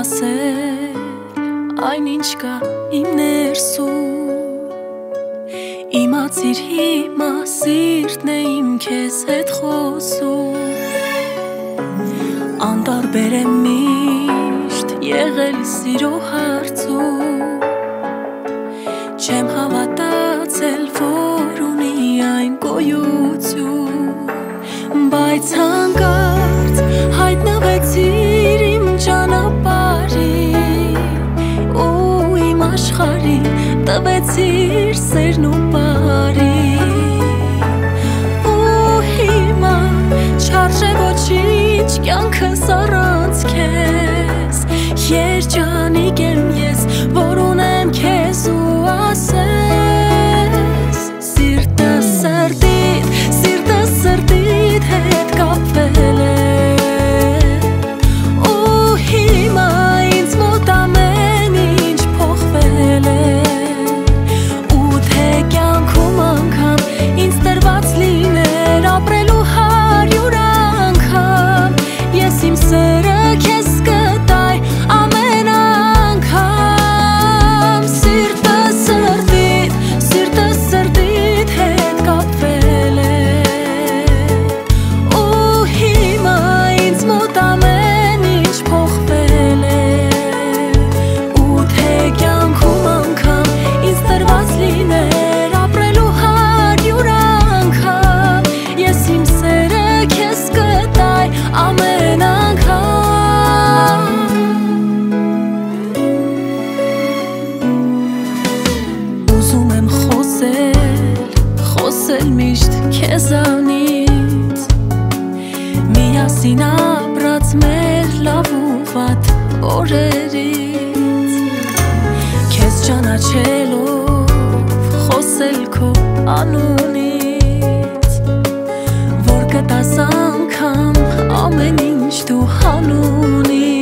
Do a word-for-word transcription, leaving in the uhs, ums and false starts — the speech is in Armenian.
ասել այն ինչ կա իմ ներսում Իմացիր հիմա սիրտն է իմ քեզ հետ խոսում Անտարբեր եմ միշտ եղել սիրո հարցում Չեմ հավատացել, որ ունի այն գոյություն Բայց հանկարծ հայտնվեցիր իմ ճանապարհին Ու իմ աշխարհին տվեցիր սերն ու բարին Ու հիմա չարժե ոչինչ կյանքս առանց քեզ Երջանիկ եմ ես, որ ունեմ քեզ ու ասես Սիրտս սրտիդ, սիրտս սրտիդ հետ կապվել է Ու հիմա ինձ մոտ ամեն ինչ փոխվել է Ու թե կյանքում անգամ ինձ տրված լիներ ապրելու հարյուր անգամ Ես իմ սերը քեզ կտայ ամեն անգամ Սիրտս սրտիդ, սիրտս սրտիդ հետ կապվել է Ու հիմա ինձ մոտ ամեն ինչ փոխվել է Ու թե կյանքում անգամ ինձ տրված լիներ ապրելու հարյուր անգամ Ես իմ սերը քեզ կտայ ամեն անգամ Ուզում եմ խոսել, խոսել միշտ քեզանից Միասին ապրած մեր լավ ու վատ օրերից Քեզ ճանաչելով խոսել քո անունից Որ կտաս անգամ ամեն ինչ դու հանունից